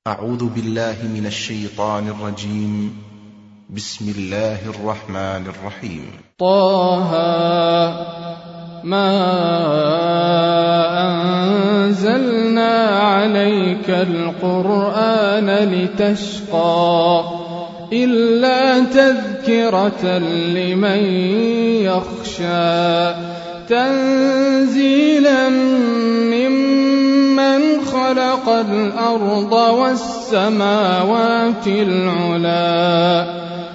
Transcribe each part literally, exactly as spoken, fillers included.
أعوذ بالله من الشيطان الرجيم. بسم الله الرحمن الرحيم. طه ما أنزلنا عليك القرآن لتشقى إلا تذكرة لمن يخشى تنزيلا ممن خلق الأرض والسماوات العلا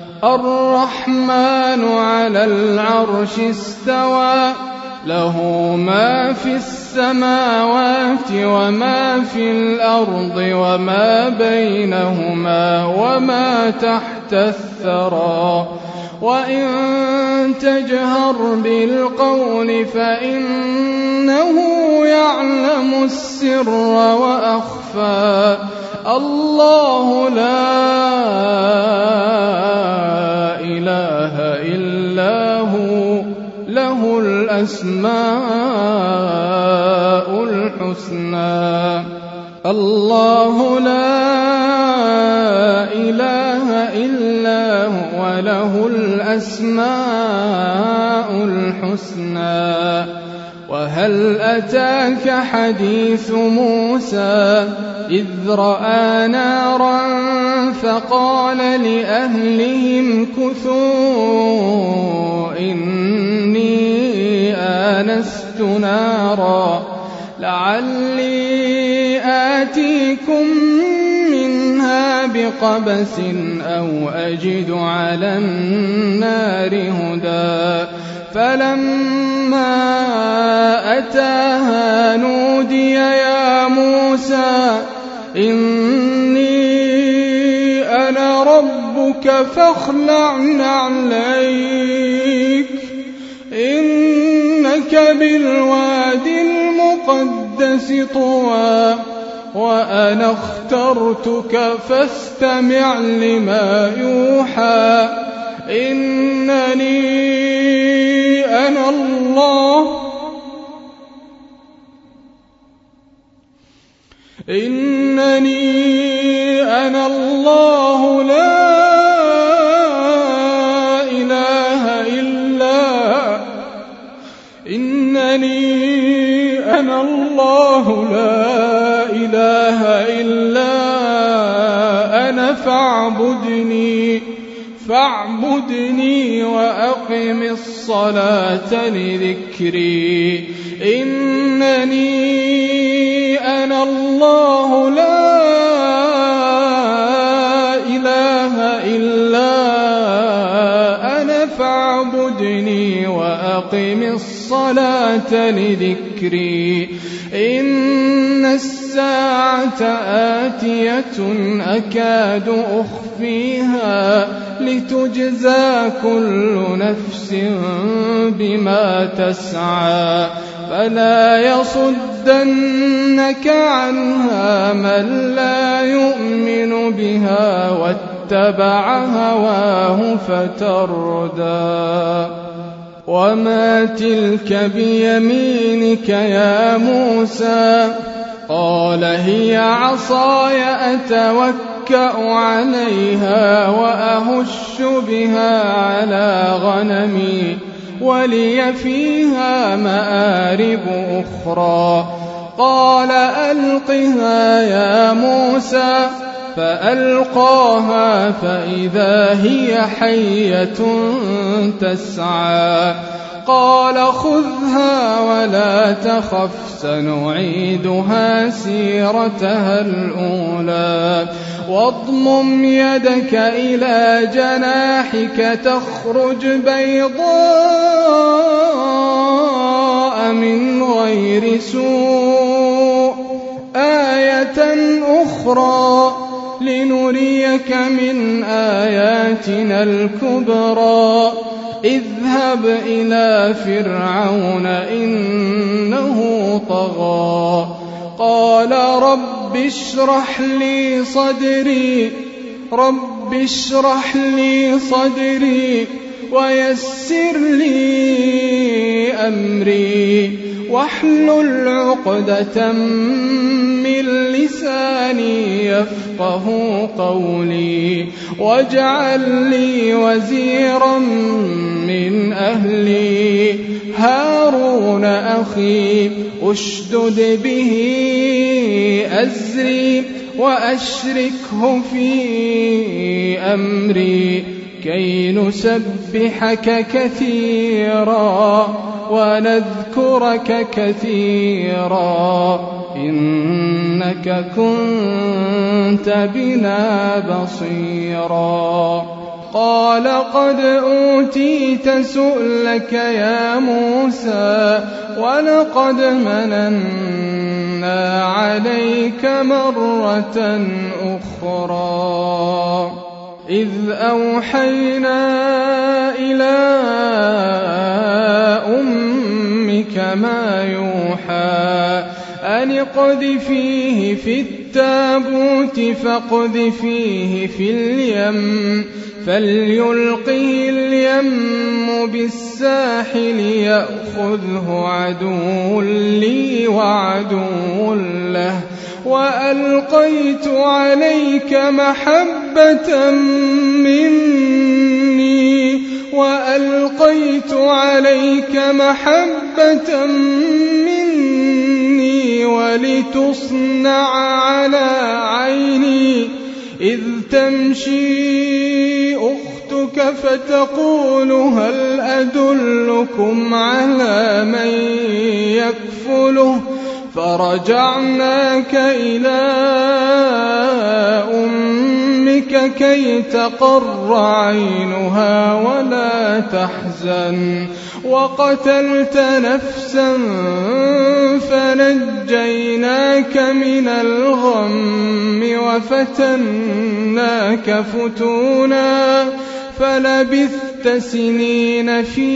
الرحمن على العرش استوى له ما في السماوات وما في الأرض وما بينهما وما تحت الثرى وإن تجهر بالقول فإنه يعلم السر وأخفى الله لا إله إلا هو له الأسماء الحسنى الله لا إله إلا هو له الأسماء الحسنى وهل أتاك حديث موسى إذ رأى نارا فقال لأهلهم كثوا إني آنست نارا لعلي آتيكم منها بقبس أو أجد على النار هدى فلما أتاها نودي يا موسى إني أنا ربك فاخلع نعليك إنك بالواد المقدس طوى وأنا اخترتك فاستمع لما يوحى إنني أنا الله إنني أنا الله لا إله إلا إنني أنا الله لا إله إلا أنا فاعبدني فاعبدني وأقم الصلاة لذكري إنني أنا الله لا إله إلا أنا فاعبدني وأقم الصلاة لذكري إن الساعة آتية أكاد أخفيها لتجزى كل نفس بما تسعى فلا يصدنك عنها من لا يؤمن بها واتبع هواه فتردى وما تلك بيمينك يا موسى قال هي عصاي أتوكأ عليها وأهش بها على غنمي ولي فيها مآرب أخرى قال ألقها يا موسى فألقاها فإذا هي حية تسعى قال خذها ولا تخف سنعيدها سيرتها الأولى واضمم يدك إلى جناحك تخرج بيضاء من غير سوء آية أخرى لنريك من آياتنا الكبرى اذهب إلى فرعون إنه طغى قال رب اشرح لي صدري رب اشرح لي صدري ويسر لي أمري واحلل عقدة من من لساني يفقه قولي واجعل لي وزيرا من أهلي هارون أخي أشدد به أزري وأشركه في أمري كي نسبحك كثيرا ونذكرك كثيرا إنك كنت بنا بصيرا قال قد أوتيت سؤلك يا موسى ولقد مننا عليك مرة أخرى إذ أوحينا إلى أمك ما يوحى أن اقذفيه في التابوت فاقذفيه في اليم فليلقه اليم بالساحل يأخذه عدو لي وعدو له وألقيت عليك محبة مني وألقيت عليك محبة مني ولتصنع على عيني إذ تمشي أختك فتقول هل أدلكم على من يكفله فرجعناك إلى أمك كي تقر عينها ولا تحزن وقتلت نفسا فنجيناك من الغم وفتناك فتونا فلبثت سنين في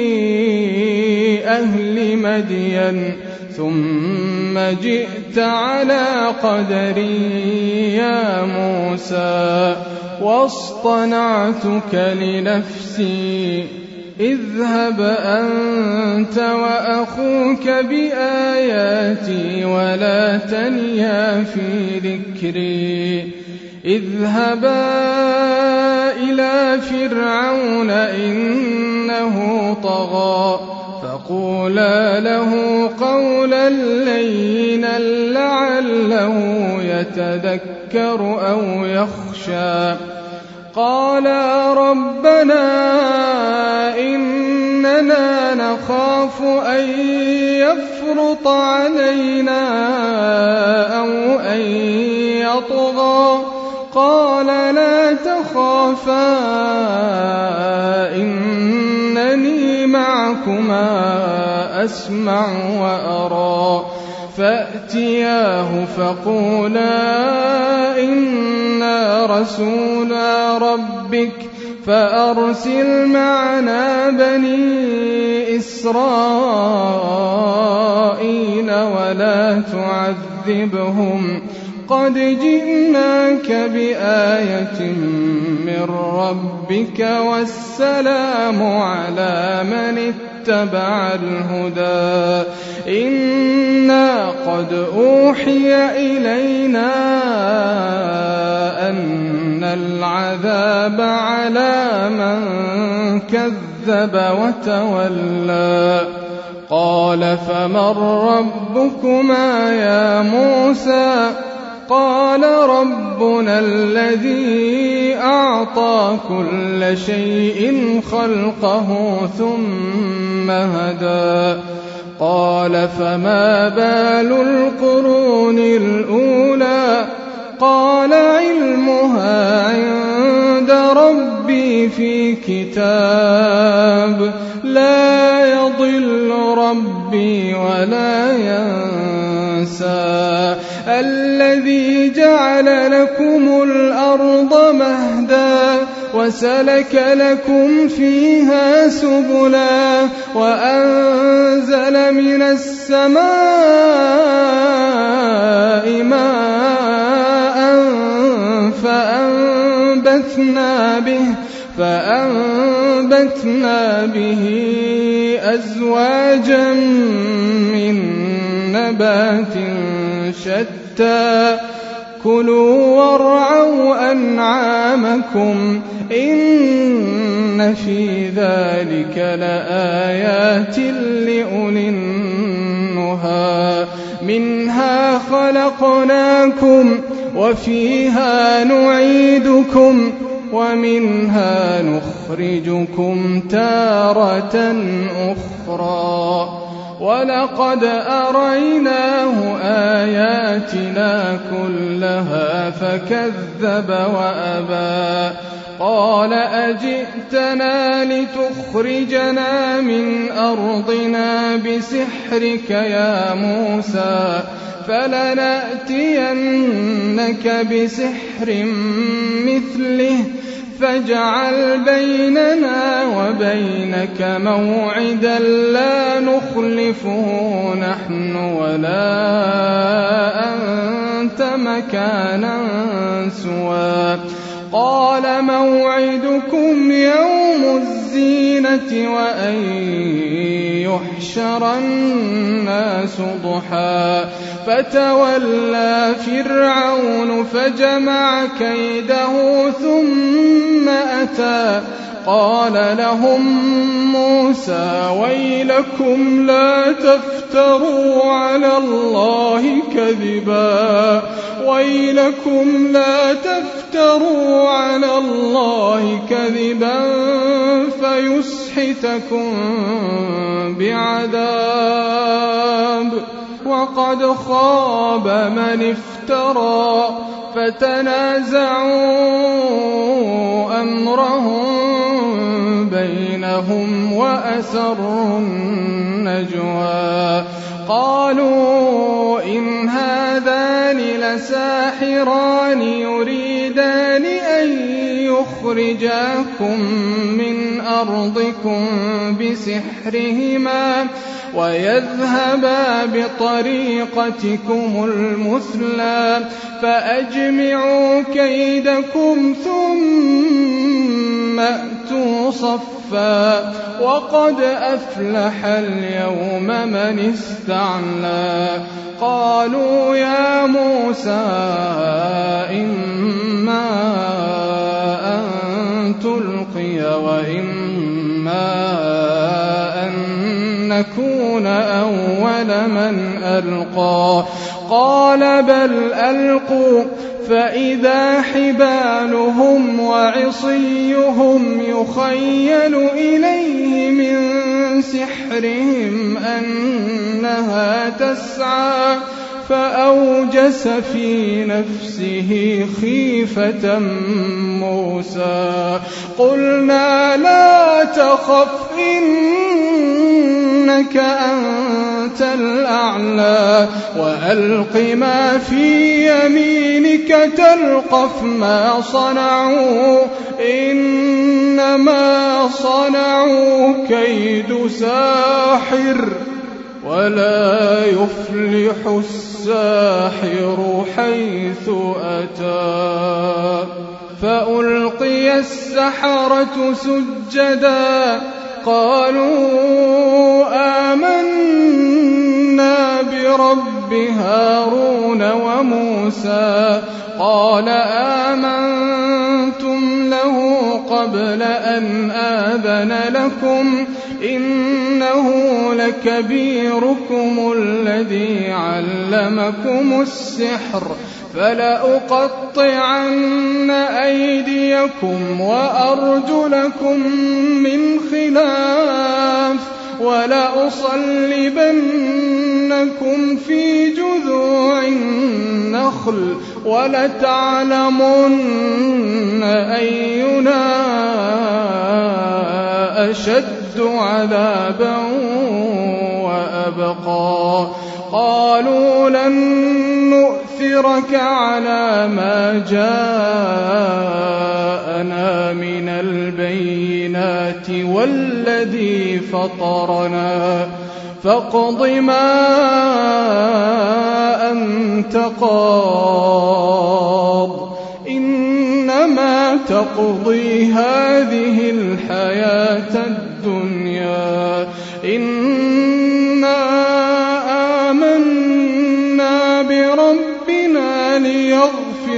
أهل مدين ثم جئت على قدري يا موسى واصطنعتك لنفسي اذهب أنت وأخوك بآياتي ولا تنيا في ذكري اذهبا إلى فرعون إنه طغى فقولا له قولا لينا لعله يتذكر أو يخشى قالا ربنا إننا نخاف أن يفرط علينا أو أن يطغى قال لا تخافا إنني معكما أسمع وأرى فأتياه فقولا إنا رسولا ربك فأرسل معنا بني إسرائيل ولا تعذبهم قد جئناك بآية من ربك والسلام على من اتبع الهدى إنا قد أوحي إلينا أن العذاب على من كذب وتولى قال فمن ربكما يا موسى قال ربنا الذي أعطى كل شيء خلقه ثم هدى قال فما بال القرون الأولى قال علمها عند ربي في كتاب لا يضل ربي ولا ينسى الذي جعل لكم الأرض مهدا وسلك لكم فيها سبلا وأنزل من السماء ماء فأنبتنا به فأنبتنا به أزواجا من نبات شتى كلوا وارعوا أنعامكم إن في ذلك لآيات لأولي النهى منها خلقناكم وفيها نعيدكم ومنها نخرجكم تارة أخرى ولقد أريناه آياتنا كلها فكذب وأبى قال أجئتنا لتخرجنا من أرضنا بسحرك يا موسى فلنأتينك بسحر مثله فاجعل بيننا وبينك موعدا لا نخلفه نحن ولا أنت مكانا سوى قال موعدكم يوم الزينة وأن يحشر الناس ضحى فتولى فرعون فجمع كيده ثم أتى قال لهم موسى ويلكم لا تفتروا على الله كذبا ويلكم لا تفتروا على الله كذبا فيسحتكم بعذاب وقد خاب من افترى فتنازعوا أمرهم بينهم وأسروا النجوى قالوا إن هذان لساحران يريدان أن يخرجاكم من أرضكم بسحرهما ويذهبا بطريقتكم المثلى فأجمعوا كيدكم ثم أتوا صفا وقد أفلح اليوم من استعلى قالوا يا موسى إما أن تلقي وإما أن نكون أول من ألقى قال بل ألقوا فإذا حبالهم وعصيهم يخيل إليه من سحرهم أنها تسعى فأوجس في نفسه خيفة موسى قلنا لا تخف إنك أنت الأعلى وألق ما في يمينك تلقف ما صنعوا إنما صنعوا كيد ساحر ولا يفلح الساحر حيث أتى فألقي السحرة سجدا قالوا آمنا برب هارون وموسى قال آمنتم له قبل أن آذن لكم إنه لكبيركم الذي علمكم السحر فلأقطعن أيديكم وأرجلكم من خلاف ولأصلبنكم في جذوع النخل ولتعلمن أينا أشد عذابا وأبقى قالوا لن نؤثرك على ما جاءنا من البينات والذي فطرنا فاقض ما أنت قاض إنما تقضي هذه الحياة الدنيا إنا آمنا بربنا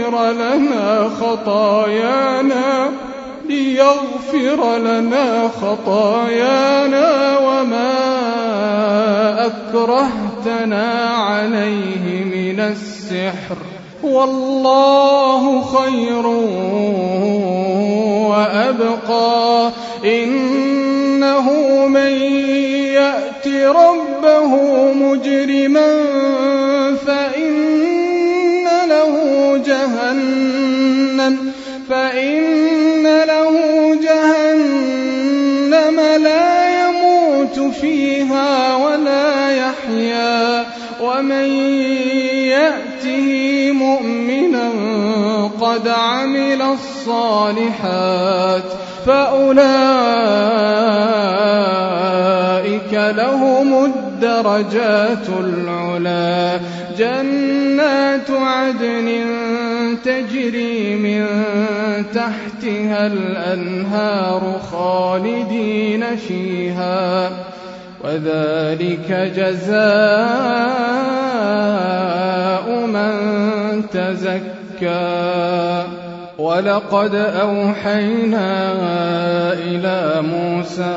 ليغفر لنا خطايانا ليغفر لنا خطايانا وما أكرهتنا عليه من السحر والله خير وأبقى إنه من يأت ربه مجرما فإن له جهنم فإن له جهنم لا يموت فيها ولا يحيا ومن يأته مؤمنا قد عمل الصالحات فأولئك لهم الدرجات العلى جنات عدن تجري من تحتها الأنهار خالدين فيها وذلك جزاء من تزكى ولقد أوحينا إلى موسى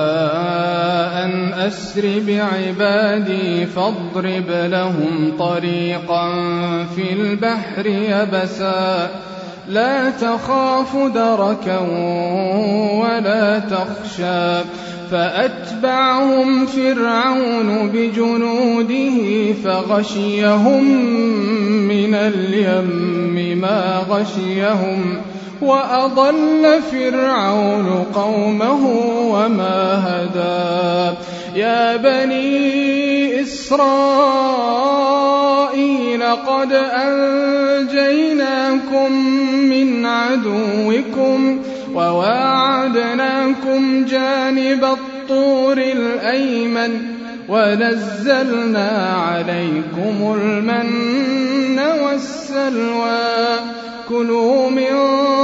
أن أسر بعبادي فاضرب لهم طريقا في البحر يبسا لا تخاف دركا ولا تخشى فأتبعهم فرعون بجنوده فغشيهم من اليم ما غشيهم وأضل فرعون قومه وما هدى يا بني إسرائيل قد أنجيناكم من عدوكم وواعدناكم جانب الطور الأيمن ونزلنا عليكم المن والسلوى كلوا من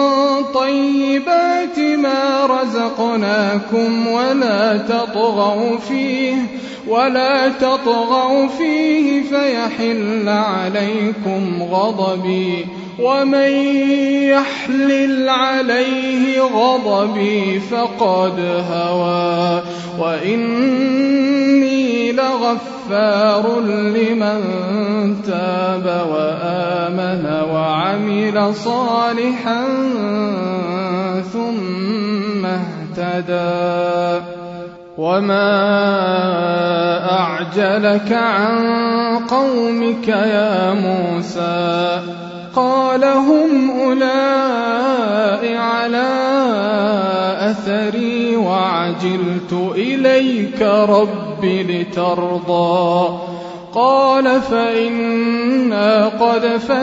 طيبات ما رزقناكم ولا تطغوا فيه ولا تطغوا فيه فيحل عليكم غضبي ومن يحلل عليه غضبي فقد هوى وإني لغفار لمن تاب وآمن وعمل صالحا ثم اهتدى وما أعجلك عن قومك يا موسى قال هم أولئك على أثري وعجلت إليك رب لترضى قال فإنا قد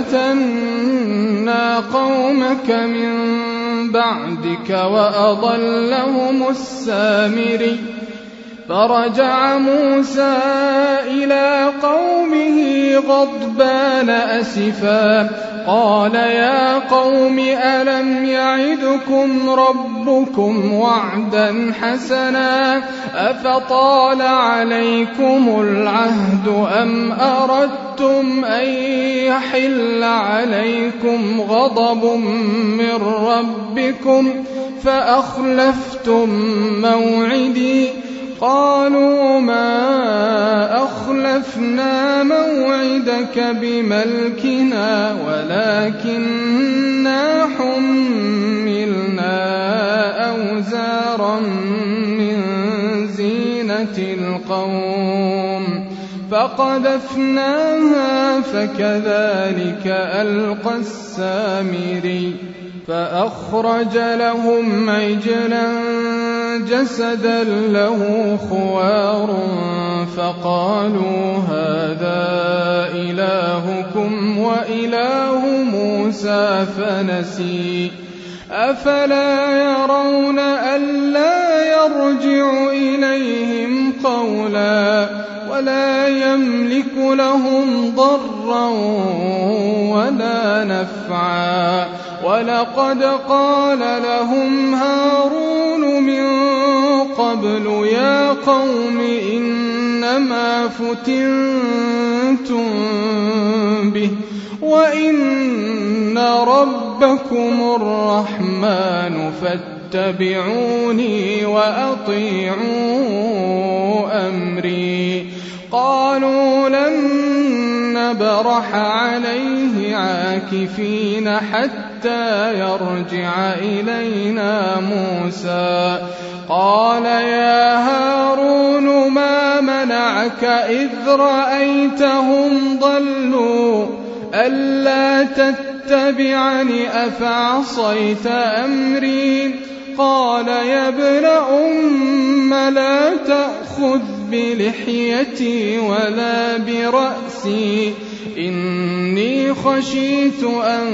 فتنا قومك من بعدك وأضلهم السامري فرجع موسى إلى قومه غضبان أسفا قال يا قوم ألم يعدكم ربكم وعدا حسنا أفطال عليكم العهد أم أردتم أن يحل عليكم غضب من ربكم فأخلفتم موعدي قالوا ما أخلفنا موعدك بملكنا ولكننا حملنا أوزارا من زينة القوم فقذفناها فكذلك ألقى السامري فأخرج لهم عجلا جسدا له خوار فقالوا هذا إلهكم وإله موسى فنسي أفلا يرون ألا يرجع إليهم قولا ولا يملك لهم ضرا ولا نفعا ولقد قال لهم هارون من قبل يا قوم إنما فتنتم به وإن ربكم الرحمن فاتبعوني وأطيعوا أمري. قالوا لن نبرح عليه عاكفين حتى يرجع إلينا موسى. قال يا هارون ما منعك إذ رأيتهم ضلوا ألا تتبعني أفعصيت أمري؟ قال يا ابن أم لا تأخذ بلحيتي ولا برأسي إني خشيت أن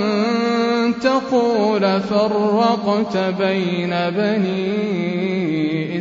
تقول فرقت بين بني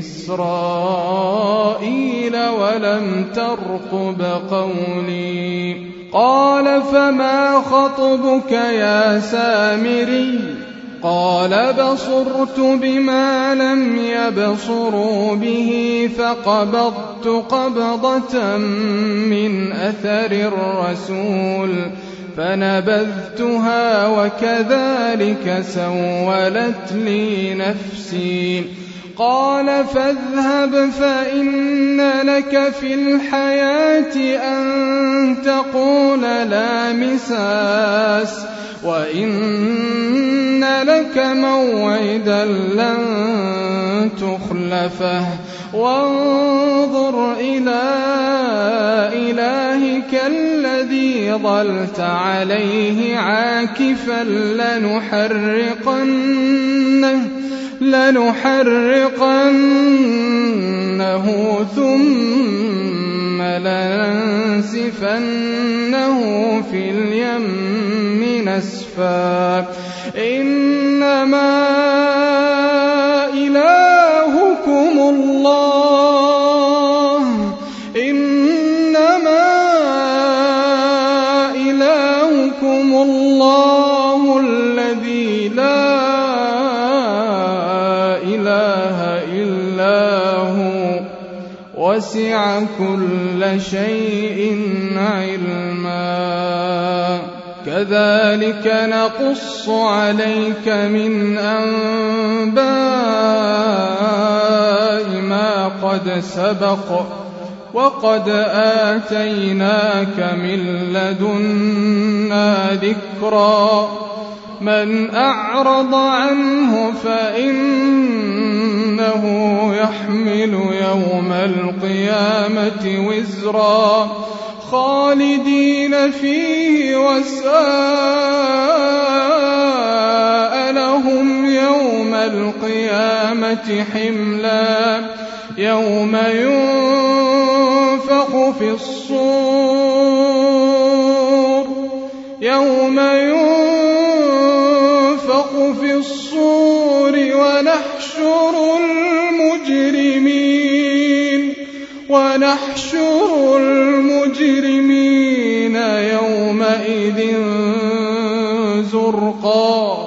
إسرائيل ولم ترقب قولي. قال فما خطبك يا سامري؟ قال بصرت بما لم يبصروا به فقبضت قبضة من أثر الرسول فنبذتها وكذلك سولت لي نفسي. قال فاذهب فإن لك في الحياة أن تقول لا مساس وإن لك موعدا لن تخلفه وانظر إلى إلهك الذي ظلت عليه عاكفا لنحرقنه لنحرقنه ثم لننسفنه في اليم نسفا. إنما إلهكم الله إنما إلهكم الله الذي لا وسع كل شيء علما. كذلك نقص عليك من أنباء ما قد سبق وقد آتيناك من لدنا ذكرا. من أعرض عنه فإنه يحمل يوم القيامة وزرا خالدين فيه وساء لهم يوم القيامة حملا. يوم ينفخ في الصور يوم ينفخ في الصور ونحشر المجرمين ونحشر المجرمين يومئذ زرقا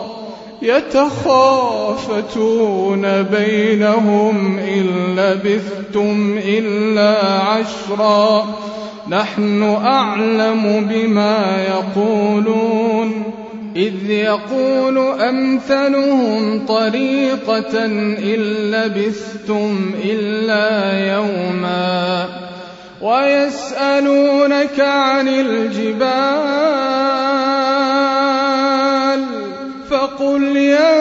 يتخافتون بينهم إن لبثتم إلا عشرا نحن أعلم بما يقولون إذ يقول أمثلهم طريقة إن لبثتم إلا يوما. ويسألونك عن الجبال فقل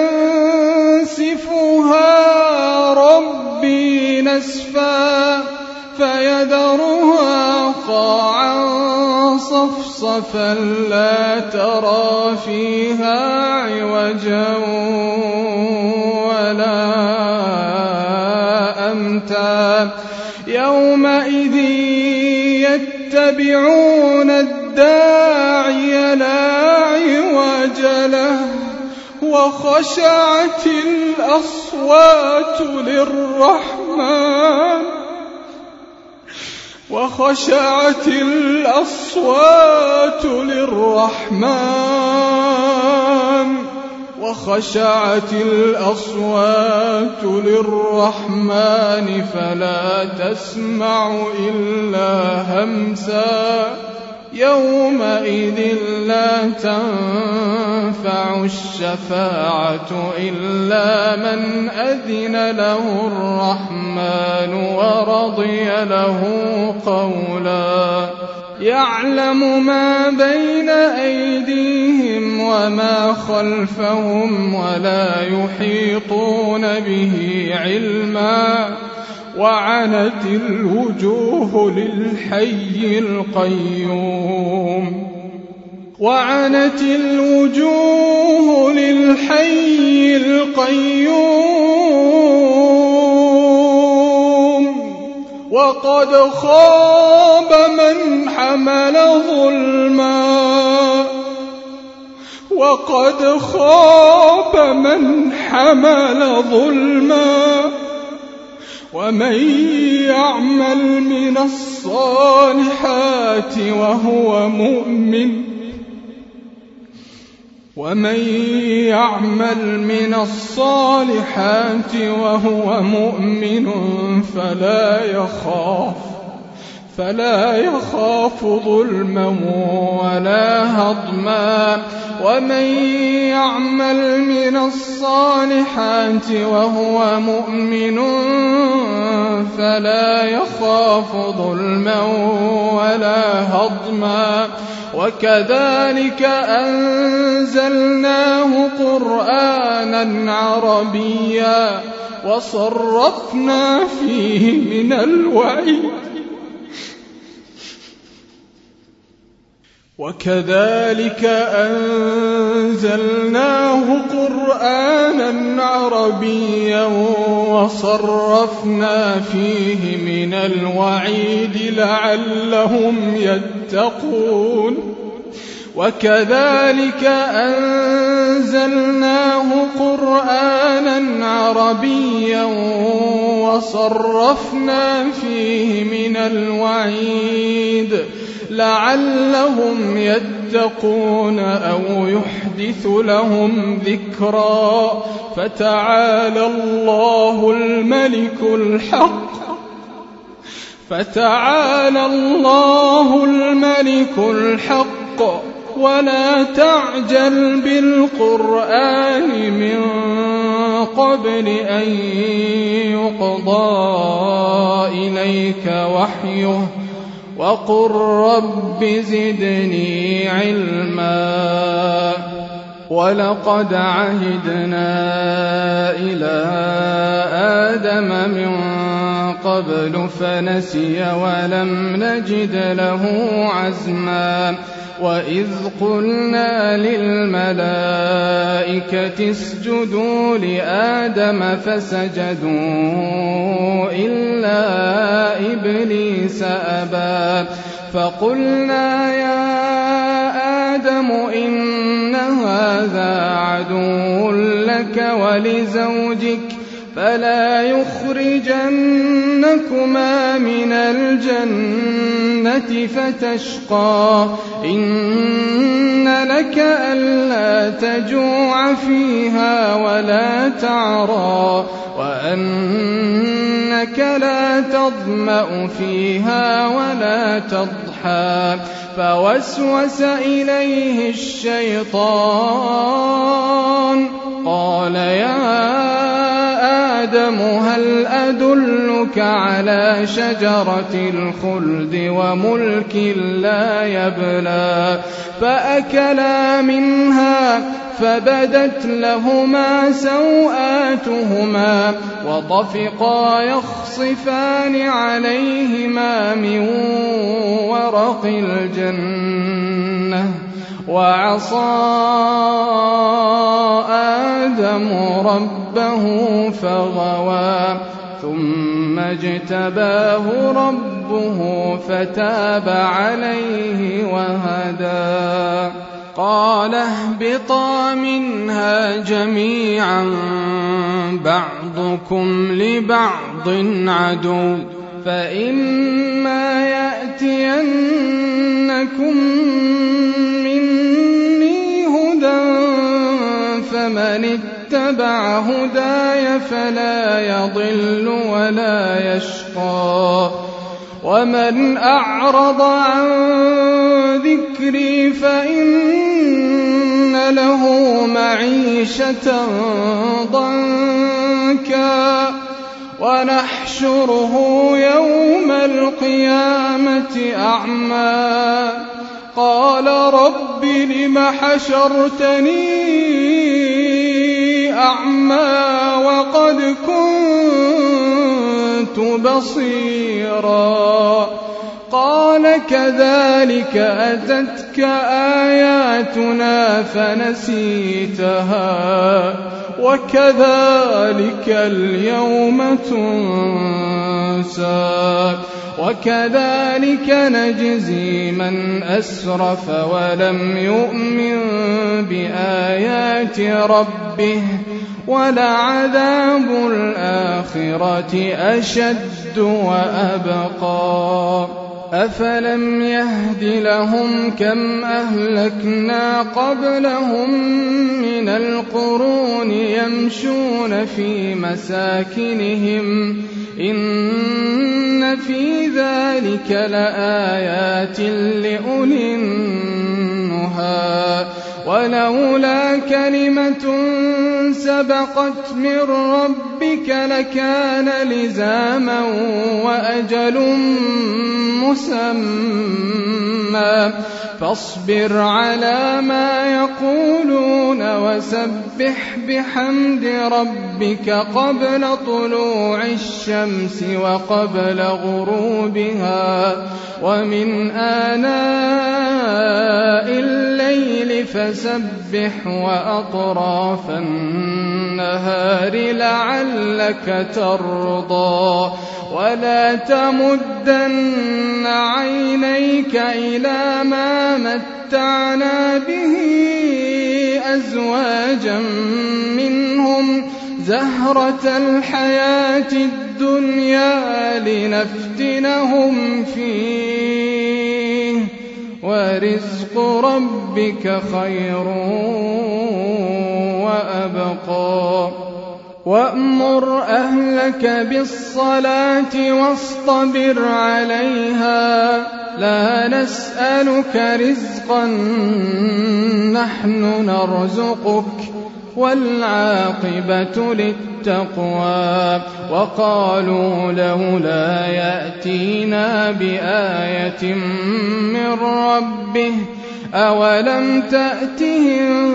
ينسفها ربي نسفا فيذرها قاعا صفصفا لا ترى فيها عوجا ولا أمتا. يومئذ يتبعون الداعي لا عوج له وخشعت الأصوات للرحمن وخشعت الأصوات للرحمن وخشعت الأصوات للرحمن فلا تسمع إلا همسا يومئذ لا تنفع الشفاعة إلا من أذن له الرحمن ورضي له قولا يعلم ما بين أيديهم وما خلفهم ولا يحيطون به علما وعنت الوجوه للحي القيوم وعنت الوجوه للحي القيوم وقد خاب من حمل ظلما وقد خاب من حمل ظلما ومن يعمل من الصالحات وهو مؤمن ومن يعمل من الصالحات وهو مؤمن فلا يخاف فلا يخاف ظلما ولا هضما ومن يعمل من الصالحات وهو مؤمن فلا يخاف ظلما ولا هضما وكذلك أنزلناه قرآنا عربيا وصرفنا فيه من الوعيد وكذلك أنزلناه قرآنا عربيا وصرفنا فيه من الوعيد لعلهم يتقون وكذلك أنزلناه قرآنا عربيا وصرفنا فيه من الوعيد لعلهم يتقون أو يحدث لهم ذكرا فتعالى الله الملك الحق فتعالى الله الملك الحق ولا تعجل بالقرآن من قبل أن يقضى إليك وحيه وقل رب زدني علما ولقد عهدنا إلى آدم من قبل فنسي ولم نجد له عزما وإذ قلنا للملائكة اسجدوا لآدم فسجدوا إلا إبليس أبى فقلنا يا آدم إن هذا عدو لك ولزوجك فلا يخرجنكما من الجنة فتشقى إن لك ألا تجوع فيها ولا تعرى وأنك لا تظمأ فيها ولا تضحى فوسوس إليه الشيطان قال يا آدم هل أدلك على شجرة الخلد وملك لا يبلى فأكلا منها فبدت لهما سوآتهما وطفقا يخصفان عليهما من ورق الجنة وعصى آدم ربه فغوى ثم اجتباه ربه فتاب عليه وهدى قال اهبطا منها جميعا بعضكم لبعض عدو فإما يأتينكم مني هدى فمن اتبع هداي فلا يضل ولا يشقى ومن أعرض عن ذكري فإن له معيشة ضنكا ونحشره يوم القيامة أعمى قال رب لم حشرتني أعمى وقد كنت بصيرا قال كذلك أتتك آياتنا فنسيتها وكذلك اليوم تنسى وكذلك نجزي من أسرف ولم يؤمن بآيات ربه ولعذاب الآخرة أشد وأبقى أفلم يهد لهم كم أهلكنا قبلهم من القرون يمشون في مساكنهم إن في ذلك لآيات لأولي النهى ولولا كلمة سبقت من ربك لكان لزاما وأجل مسمى فاصبر على ما يقولون وسبح بحمد ربك قبل طلوع الشمس وقبل غروبها ومن آناء الليل فسبح وأطراف النهار لعلك ترضى ولا تمدن عينيك إلى ما متعنا به أزواجا منهم زهرة الحياة الدنيا لنفتنهم فيه ورزق ربك خير وأبقى وأمر أهلك بالصلاة واصطبر عليها لا نسألك رزقا نحن نرزقك والعاقبة للتقوى وقالوا لولا يأتينا بآية من ربه أولم تأتهم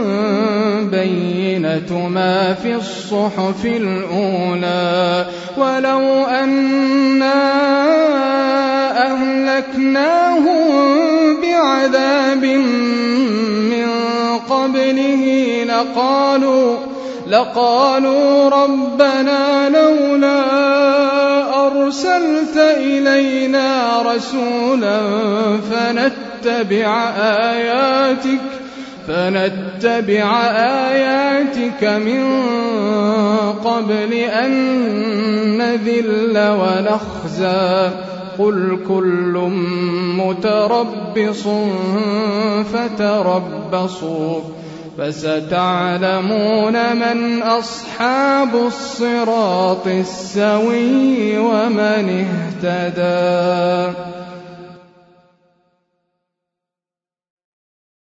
بينة ما في الصحف الأولى ولو أنا أهلكناهم بعذاب من قبله لقالوا لقالوا ربنا لولا أرسلت إلينا رسولا فنتبع آياتك فنتبع آياتك من قبل أن نذل ونخزى قل كل متربص فتربصوا فستعلمون من أصحاب الصراط السوي ومن اهتدى.